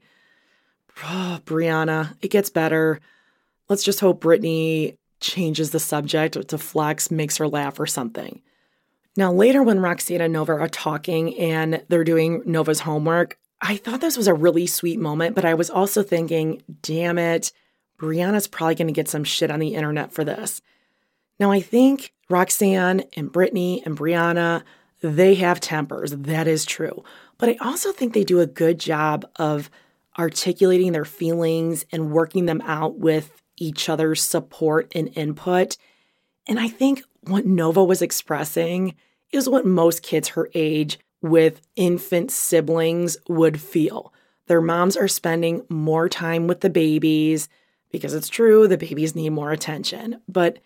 Oh, Brianna, it gets better. Let's just hope Brittany changes the subject to flex, makes her laugh or something. Now, later when Roxanne and Nova are talking and they're doing Nova's homework, I thought this was a really sweet moment, but I was also thinking, damn it, Brianna's probably going to get some shit on the internet for this. Now, I think Roxanne and Brittany and Brianna, they have tempers. That is true. But I also think they do a good job of articulating their feelings and working them out with each other's support and input. And I think what Nova was expressing is what most kids her age with infant siblings would feel. Their moms are spending more time with the babies because it's true, the babies need more attention. But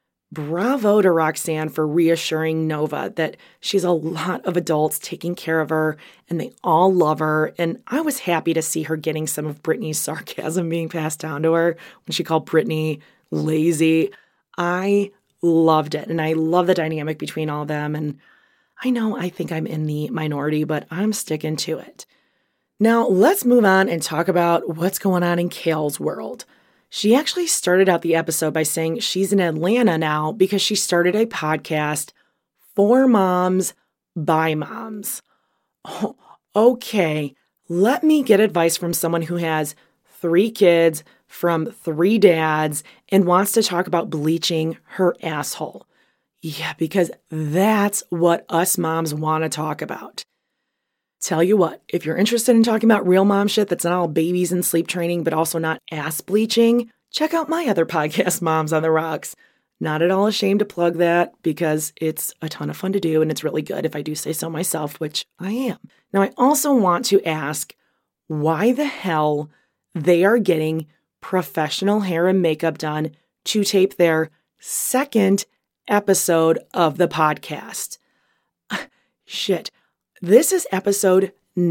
bravo to Roxanne for reassuring Nova that she's a lot of adults taking care of her and they all love her. And I was happy to see her getting some of Brittany's sarcasm being passed down to her when she called Brittany lazy. I loved it. And I love the dynamic between all of them. And I know I think I'm in the minority, but I'm sticking to it. Now let's move on and talk about what's going on in Kale's world. She actually started out the episode by saying she's in Atlanta now because she started a podcast for moms by moms. Oh, okay, let me get advice from someone who has 3 kids from 3 dads and wants to talk about bleaching her asshole. Yeah, because that's what us moms want to talk about. Tell you what, if you're interested in talking about real mom shit that's not all babies and sleep training, but also not ass bleaching, check out my other podcast, Moms on the Rocks. Not at all ashamed to plug that because it's a ton of fun to do and it's really good if I do say so myself, which I am. Now, I also want to ask why the hell they are getting professional hair and makeup done to tape their 2nd episode of the podcast. Shit. This is episode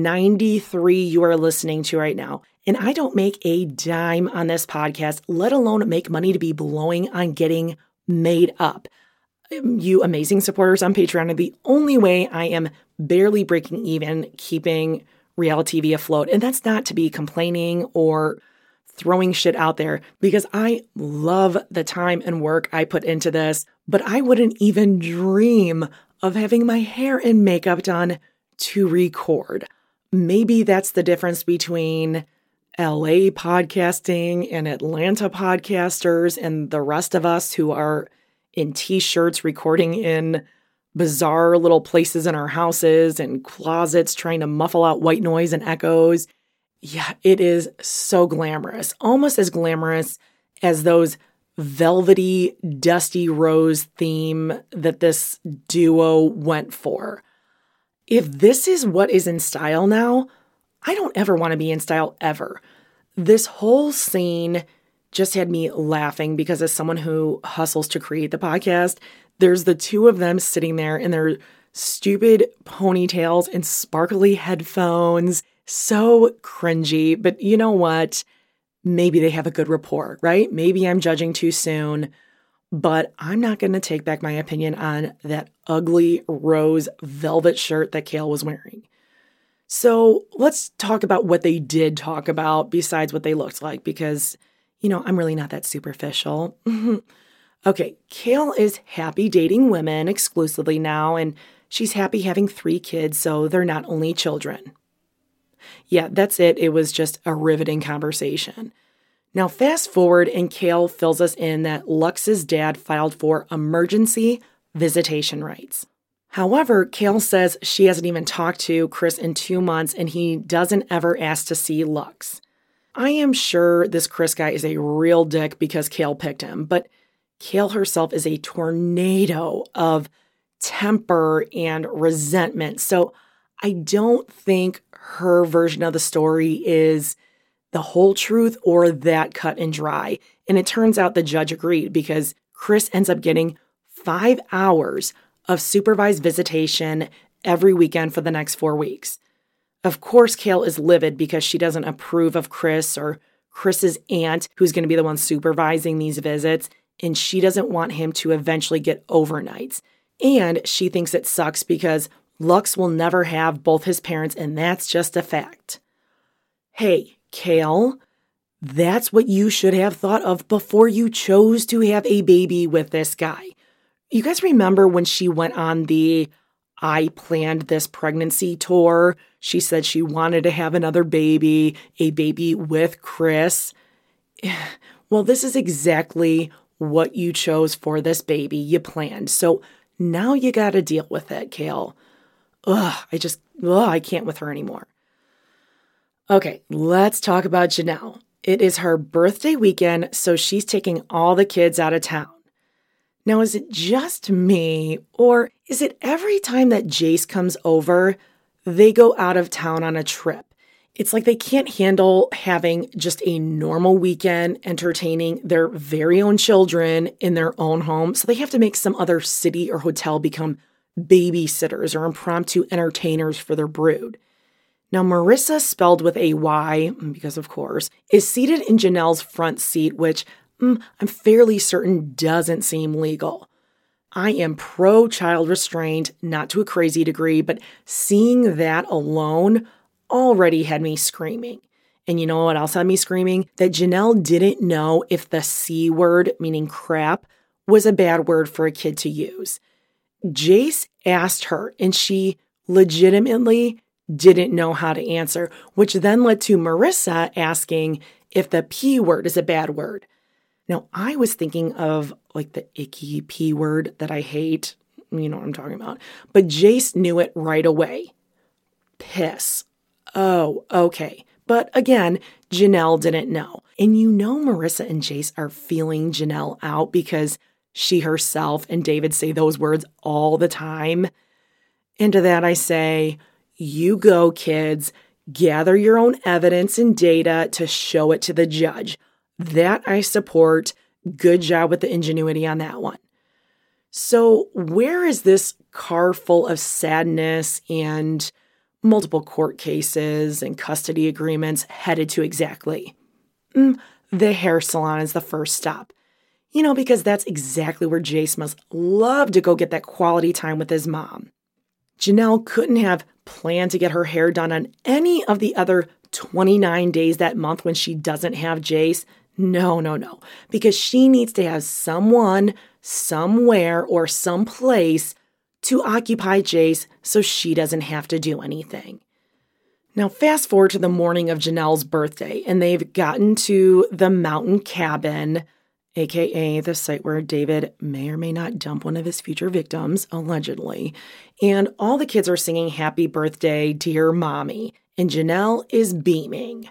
93 you are listening to right now, and I don't make a dime on this podcast, let alone make money to be blowing on getting made up. You amazing supporters on Patreon are the only way I am barely breaking even keeping reality TV afloat, and that's not to be complaining or throwing shit out there because I love the time and work I put into this, but I wouldn't even dream of having my hair and makeup done to record. Maybe that's the difference between LA podcasting and Atlanta podcasters and the rest of us who are in t-shirts recording in bizarre little places in our houses and closets trying to muffle out white noise and echoes. Yeah, it is so glamorous, almost as glamorous as those velvety, dusty rose theme that this duo went for. If this is what is in style now, I don't ever want to be in style ever. This whole scene just had me laughing because as someone who hustles to create the podcast, there's the 2 of them sitting there in their stupid ponytails and sparkly headphones. So cringy, but you know what? Maybe they have a good rapport, right? Maybe I'm judging too soon. But I'm not going to take back my opinion on that ugly rose velvet shirt that Kale was wearing. So let's talk about what they did talk about besides what they looked like because, I'm really not that superficial. Okay, Kale is happy dating women exclusively now, and she's happy having 3 kids, so they're not only children. Yeah, that's it. It was just a riveting conversation. Now, fast forward, and Kale fills us in that Lux's dad filed for emergency visitation rights. However, Kale says she hasn't even talked to Chris in 2 months, and he doesn't ever ask to see Lux. I am sure this Chris guy is a real dick because Kale picked him, but Kale herself is a tornado of temper and resentment. So I don't think her version of the story is the whole truth or that cut and dry. And it turns out the judge agreed because Chris ends up getting 5 hours of supervised visitation every weekend for the next 4 weeks. Of course, Kale is livid because she doesn't approve of Chris or Chris's aunt, who's going to be the one supervising these visits, and she doesn't want him to eventually get overnights. And she thinks it sucks because Lux will never have both his parents, and that's just a fact. Hey, Kale, that's what you should have thought of before you chose to have a baby with this guy. You guys remember when she went on the I planned this pregnancy tour? She said she wanted to have another baby, a baby with Chris. Well, this is exactly what you chose for this baby you planned. So now you got to deal with it, Kale. I can't with her anymore. Okay, let's talk about Janelle. It is her birthday weekend, so she's taking all the kids out of town. Now, is it just me, or is it every time that Jace comes over, they go out of town on a trip? It's like they can't handle having just a normal weekend entertaining their very own children in their own home. So they have to make some other city or hotel become babysitters or impromptu entertainers for their brood. Now, Marissa, spelled with a Y, because of course, is seated in Janelle's front seat, which I'm fairly certain doesn't seem legal. I am pro-child restraint, not to a crazy degree, but seeing that alone already had me screaming. And you know what else had me screaming? That Janelle didn't know if the C word, meaning crap, was a bad word for a kid to use. Jace asked her, and she legitimately didn't know how to answer, which then led to Marissa asking if the P word is a bad word. Now, I was thinking of like the icky P word that I hate. You know what I'm talking about. But Jace knew it right away. Piss. Oh, okay. But again, Janelle didn't know. And you know Marissa and Jace are feeling Janelle out because she herself and David say those words all the time. And to that I say, you go, kids. Gather your own evidence and data to show it to the judge. That I support. Good job with the ingenuity on that one. So where is this car full of sadness and multiple court cases and custody agreements headed to exactly? The hair salon is the first stop. You know, because that's exactly where Jace must love to go get that quality time with his mom. Janelle couldn't have planned to get her hair done on any of the other 29 days that month when she doesn't have Jace. No. Because she needs to have someone, somewhere, or someplace to occupy Jace so she doesn't have to do anything. Now, fast forward to the morning of Janelle's birthday, and they've gotten to the mountain cabin, aka the site where David may or may not dump one of his future victims, allegedly. And all the kids are singing happy birthday, dear mommy, and Janelle is beaming.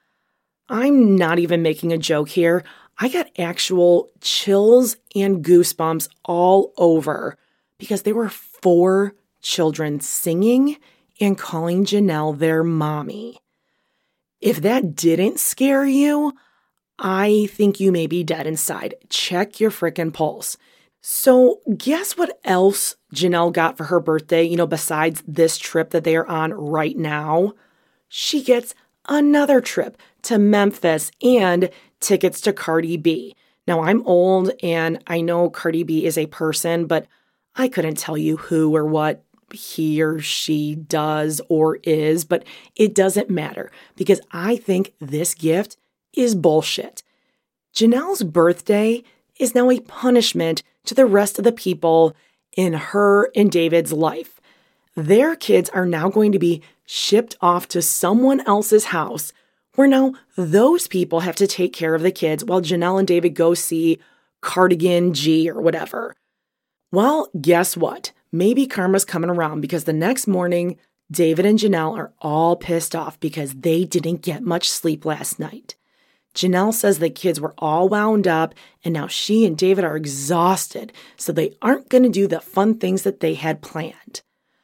I'm not even making a joke here. I got actual chills and goosebumps all over because there were 4 children singing and calling Janelle their mommy. If that didn't scare you, I think you may be dead inside. Check your frickin' pulse. So guess what else Janelle got for her birthday, besides this trip that they are on right now? She gets another trip to Memphis and tickets to Cardi B. Now, I'm old and I know Cardi B is a person, but I couldn't tell you who or what he or she does or is, but it doesn't matter because I think this gift is bullshit. Janelle's birthday is now a punishment to the rest of the people in her and David's life. Their kids are now going to be shipped off to someone else's house where now those people have to take care of the kids while Janelle and David go see Cardigan G or whatever. Well, guess what? Maybe karma's coming around because the next morning, David and Janelle are all pissed off because they didn't get much sleep last night. Janelle says the kids were all wound up and now she and David are exhausted, so they aren't going to do the fun things that they had planned.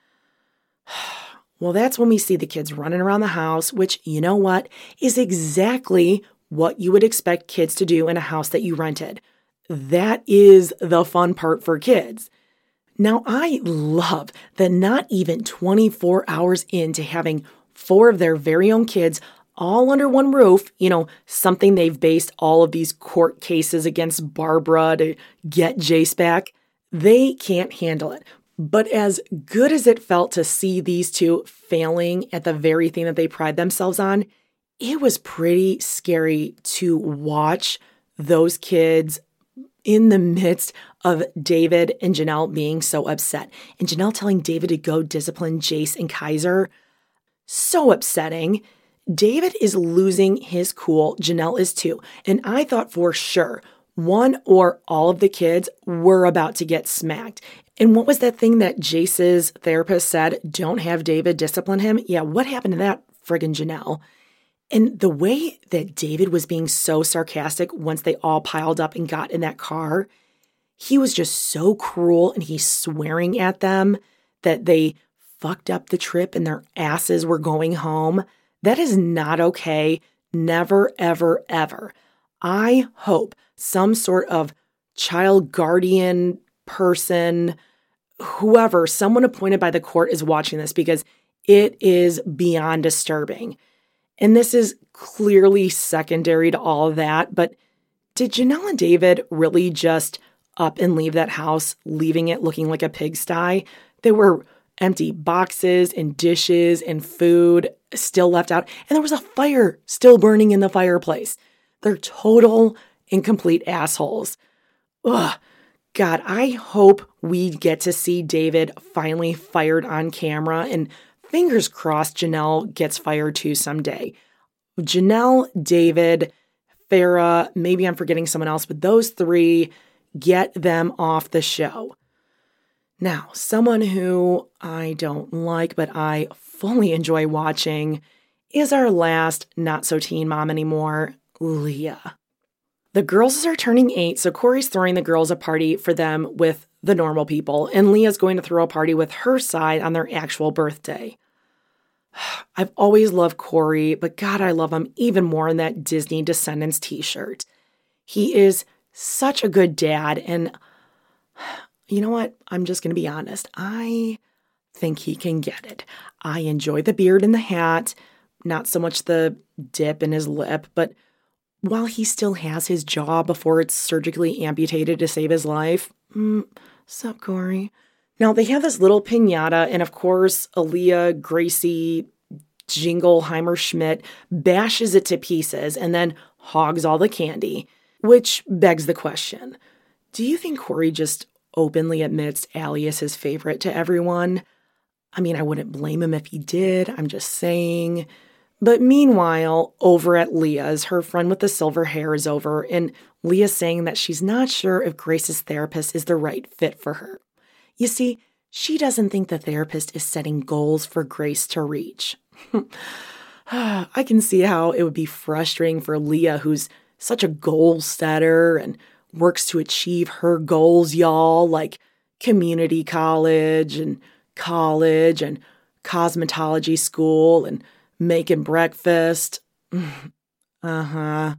Well, that's when we see the kids running around the house, which, you know what, is exactly what you would expect kids to do in a house that you rented. That is the fun part for kids. Now, I love that not even 24 hours into having 4 of their very own kids all under one roof, something they've based all of these court cases against Barbara to get Jace back, they can't handle it. But as good as it felt to see these two failing at the very thing that they pride themselves on, it was pretty scary to watch those kids in the midst of David and Janelle being so upset. And Janelle telling David to go discipline Jace and Kaiser. So upsetting. David is losing his cool. Janelle is too. And I thought for sure one or all of the kids were about to get smacked. And what was that thing that Jace's therapist said? Don't have David discipline him? Yeah, what happened to that friggin' Janelle? And the way that David was being so sarcastic once they all piled up and got in that car, he was just so cruel and he's swearing at them that they fucked up the trip and their asses were going home. That is not okay. Never, ever, ever. I hope some sort of child guardian person, whoever, someone appointed by the court is watching this because it is beyond disturbing. And this is clearly secondary to all of that, but did Janelle and David really just up and leave that house, leaving it looking like a pigsty? There were empty boxes and dishes and food still left out, and there was a fire still burning in the fireplace. They're total and complete assholes. Ugh. God, I hope we get to see David finally fired on camera, and fingers crossed Janelle gets fired too someday. Janelle, David, Farrah, maybe I'm forgetting someone else, but those three, get them off the show. Now, someone who I don't like, but I fully enjoy watching is our last not-so-teen mom anymore, Leah. The girls are turning 8, so Corey's throwing the girls a party for them with the normal people, and Leah's going to throw a party with her side on their actual birthday. I've always loved Corey, but God, I love him even more in that Disney Descendants t-shirt. He is such a good dad, and you know what? I'm just going to be honest. I think he can get it. I enjoy the beard and the hat, not so much the dip in his lip, but while he still has his jaw before it's surgically amputated to save his life. Sup, Corey? Now, they have this little piñata, and of course, Aaliyah, Gracie, Jingleheimer Schmidt bashes it to pieces and then hogs all the candy, which begs the question, do you think Corey just openly admits Allie is his favorite to everyone? I mean, I wouldn't blame him if he did, I'm just saying. But meanwhile, over at Leah's, her friend with the silver hair is over, and Leah's saying that she's not sure if Grace's therapist is the right fit for her. You see, she doesn't think the therapist is setting goals for Grace to reach. I can see how it would be frustrating for Leah, who's such a goal setter and works to achieve her goals, y'all, like community college and cosmetology school and making breakfast. Now,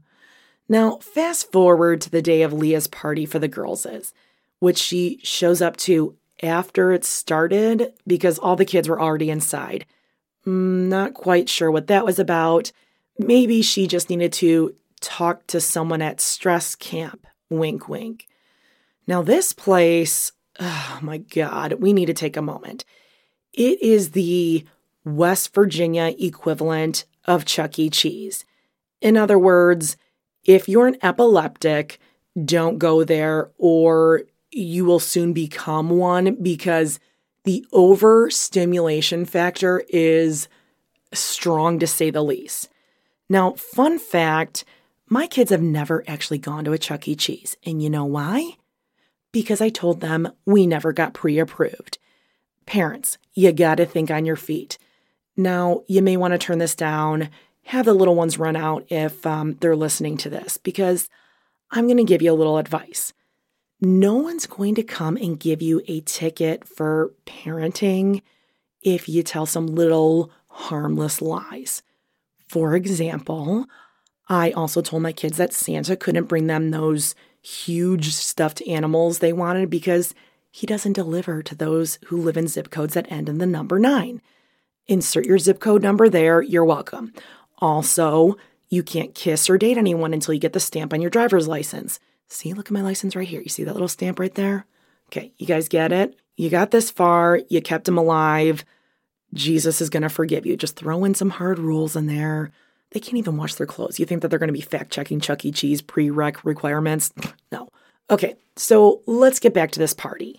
fast forward to the day of Leah's party for the girls', which she shows up to after it started because all the kids were already inside. Not quite sure what that was about. Maybe she just needed to talk to someone at stress camp. Wink, wink. Now this place, oh my God, we need to take a moment. It is the West Virginia equivalent of Chuck E. Cheese. In other words, if you're an epileptic, don't go there or you will soon become one because the overstimulation factor is strong to say the least. Now, fun fact, my kids have never actually gone to a Chuck E. Cheese. And you know why? Because I told them we never got pre-approved. Parents, you gotta think on your feet. Now, you may want to turn this down, have the little ones run out if they're listening to this, because I'm going to give you a little advice. No one's going to come and give you a ticket for parenting if you tell some little harmless lies. For example, I also told my kids that Santa couldn't bring them those huge stuffed animals they wanted because he doesn't deliver to those who live in zip codes that end in the number 9. Insert your zip code number there, you're welcome. Also, you can't kiss or date anyone until you get the stamp on your driver's license. See, look at my license right here. You see that little stamp right there? Okay, you guys get it? You got this far, you kept him alive. Jesus is going to forgive you. Just throw in some hard rules in there. They can't even wash their clothes. You think that they're going to be fact-checking Chuck E. Cheese prereq requirements? No. Okay, so let's get back to this party.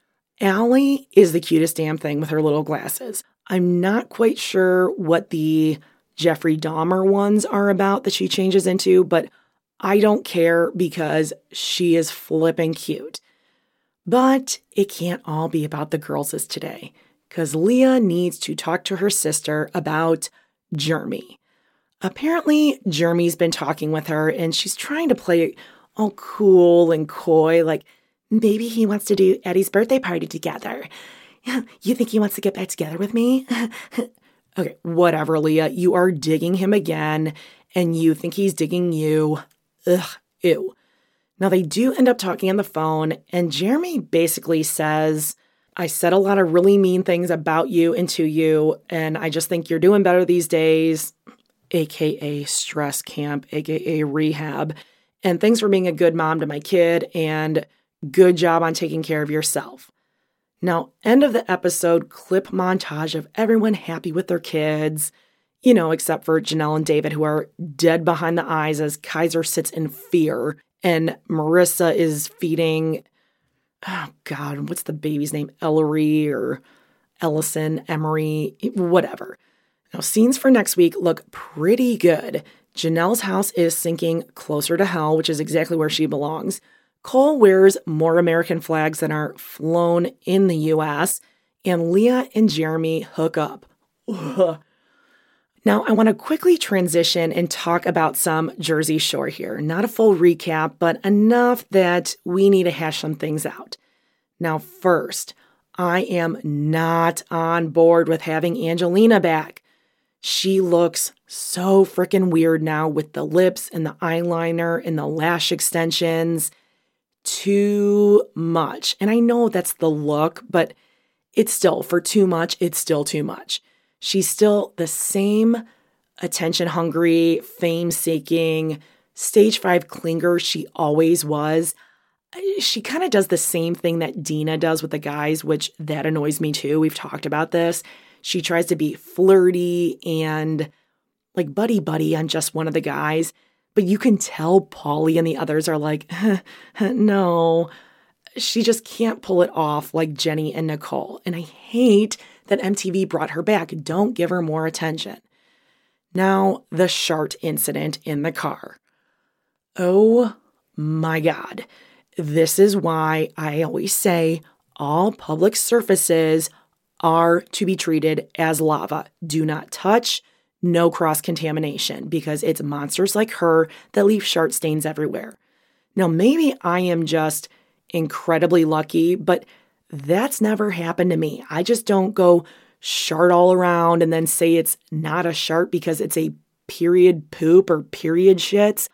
Allie is the cutest damn thing with her little glasses. I'm not quite sure what the Jeffrey Dahmer ones are about that she changes into, but I don't care because she is flipping cute. But it can't all be about the girls today, because Leah needs to talk to her sister about Jeremy. Apparently, Jeremy's been talking with her, and she's trying to play all cool and coy, like maybe he wants to do Eddie's birthday party together. You think he wants to get back together with me? Okay, whatever, Leah. You are digging him again, and you think he's digging you. Ugh, ew. Now, they do end up talking on the phone, and Jeremy basically says, I said a lot of really mean things about you and to you, and I just think you're doing better these days, aka stress camp, aka rehab. And thanks for being a good mom to my kid, and good job on taking care of yourself. Now, end of the episode, clip montage of everyone happy with their kids, except for Janelle and David, who are dead behind the eyes as Kaiser sits in fear, and Marissa is feeding, oh God, what's the baby's name? Ellery or Ellison, Emery, whatever. Now, scenes for next week look pretty good. Janelle's house is sinking closer to hell, which is exactly where she belongs. Cole wears more American flags than are flown in the U.S., and Leah and Jeremy hook up. Ugh. Now, I want to quickly transition and talk about some Jersey Shore here. Not a full recap, but enough that we need to hash some things out. Now, first, I am not on board with having Angelina back. She looks so freaking weird now with the lips and the eyeliner and the lash extensions. Too much. And I know that's the look, but it's still, for too much, it's still too much. She's still the same attention-hungry, fame-seeking, stage 5 clinger she always was. She kind of does the same thing that Dina does with the guys, which that annoys me too. We've talked about this. She tries to be flirty and like buddy-buddy on just one of the guys, but you can tell Paulie and the others are like, no. She just can't pull it off like Jenny and Nicole. And I hate that MTV brought her back. Don't give her more attention. Now, the Shart incident in the car. Oh my God. This is why I always say all public surfaces are to be treated as lava. Do not touch, no cross-contamination, because it's monsters like her that leave Shart stains everywhere. Now, maybe I am just incredibly lucky, but that's never happened to me. I just don't go Shart all around and then say it's not a Shart because it's a period poop or period shits.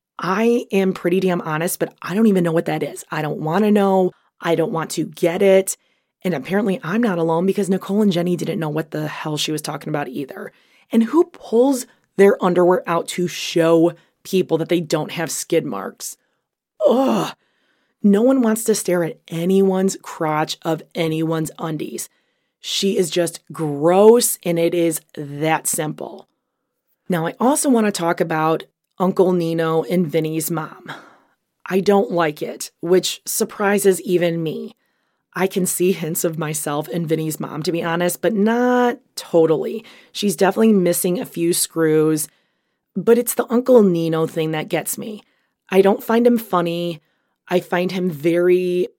I am pretty damn honest, but I don't even know what that is. I don't want to know. I don't want to get it. And apparently I'm not alone because Nicole and Jenny didn't know what the hell she was talking about either. And who pulls their underwear out to show people that they don't have skid marks? Ugh. No one wants to stare at anyone's crotch of anyone's undies. She is just gross, and it is that simple. Now, I also want to talk about Uncle Nino and Vinny's mom. I don't like it, which surprises even me. I can see hints of myself in Vinny's mom, to be honest, but not totally. She's definitely missing a few screws, but it's the Uncle Nino thing that gets me. I don't find him funny. I find him very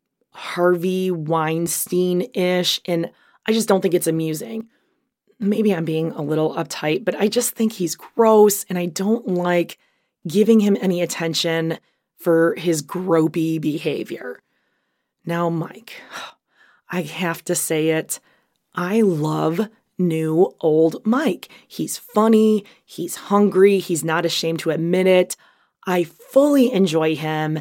Harvey Weinstein-ish, and I just don't think it's amusing. Maybe I'm being a little uptight, but I just think he's gross, and I don't like giving him any attention for his gropey behavior. Now, Mike, I have to say it. I love new old Mike. He's funny, he's hungry, he's not ashamed to admit it. I fully enjoy him.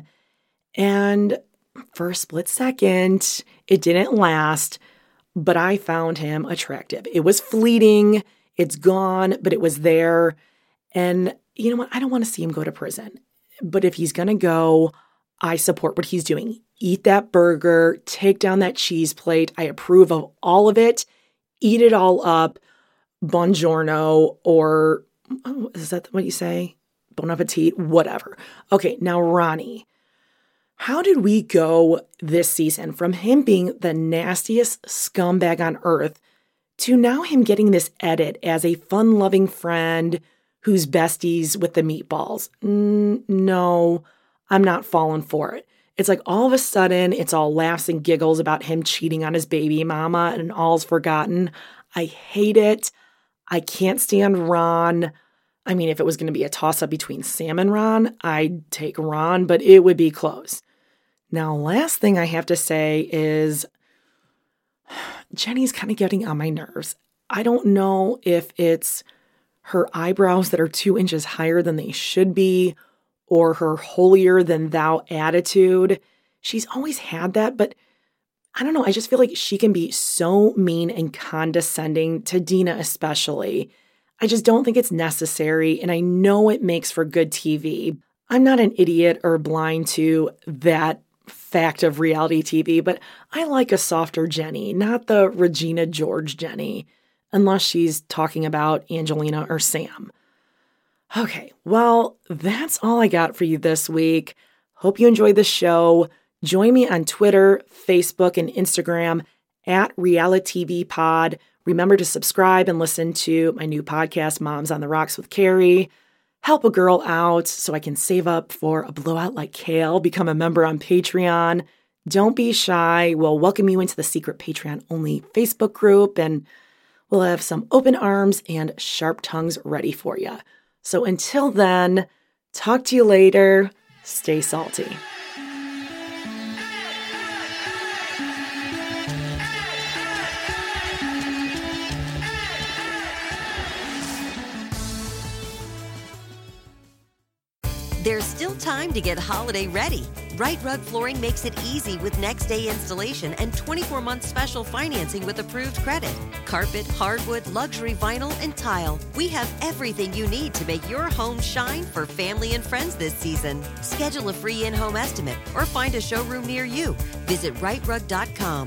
And for a split second, it didn't last, but I found him attractive. It was fleeting, it's gone, but it was there. And you know what? I don't want to see him go to prison. But if he's going to go, I support what he's doing. Eat that burger, take down that cheese plate. I approve of all of it. Eat it all up. Buongiorno, or is that what you say? Bon appetit, whatever. Okay, now Ronnie. How did we go this season from him being the nastiest scumbag on earth to now him getting this edit as a fun-loving friend who's besties with the meatballs? No, I'm not falling for it. It's like all of a sudden it's all laughs and giggles about him cheating on his baby mama and all's forgotten. I hate it. I can't stand Ron. I mean, if it was going to be a toss-up between Sam and Ron, I'd take Ron, but it would be close. Now, last thing I have to say is Jenny's kind of getting on my nerves. I don't know if it's her eyebrows that are 2 inches higher than they should be, or her holier-than-thou attitude. She's always had that, but I don't know. I just feel like she can be so mean and condescending to Dina especially. I just don't think it's necessary, and I know it makes for good TV. I'm not an idiot or blind to that fact of reality TV, but I like a softer Jenny, not the Regina George Jenny, unless she's talking about Angelina or Sam. Okay, well, that's all I got for you this week. Hope you enjoyed the show. Join me on Twitter, Facebook, and Instagram at RealityTVPod. Remember to subscribe and listen to my new podcast, Moms on the Rocks with Carrie. Help a girl out so I can save up for a blowout like Kale. Become a member on Patreon. Don't be shy. We'll welcome you into the secret Patreon-only Facebook group, and we'll have some open arms and sharp tongues ready for you. So until then, talk to you later. Stay salty. There's still time to get holiday ready. Right Rug Flooring makes it easy with next day installation and 24-month special financing with approved credit. Carpet, hardwood, luxury vinyl, and tile. We have everything you need to make your home shine for family and friends this season. Schedule a free in-home estimate or find a showroom near you. Visit rightrug.com,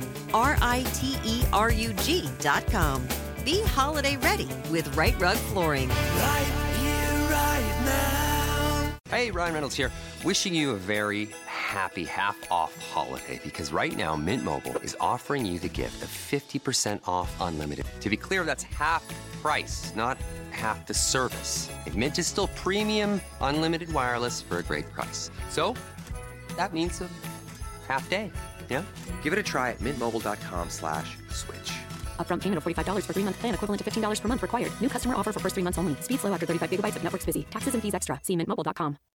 RITERUG.com. Be holiday ready with Right Rug Flooring. Right here, right now. Hey, Ryan Reynolds here. Wishing you a very happy half-off holiday, because right now Mint Mobile is offering you the gift of 50% off unlimited. To be clear, that's half the price, not half the service. And Mint is still premium unlimited wireless for a great price. So that means a half day, yeah? Give it a try at mintmobile.com/switch. Upfront payment of $45 for 3-month plan, equivalent to $15 per month required. New customer offer for first 3 months only. Speed slow after 35 gigabytes if network's busy. Taxes and fees extra. See mintmobile.com.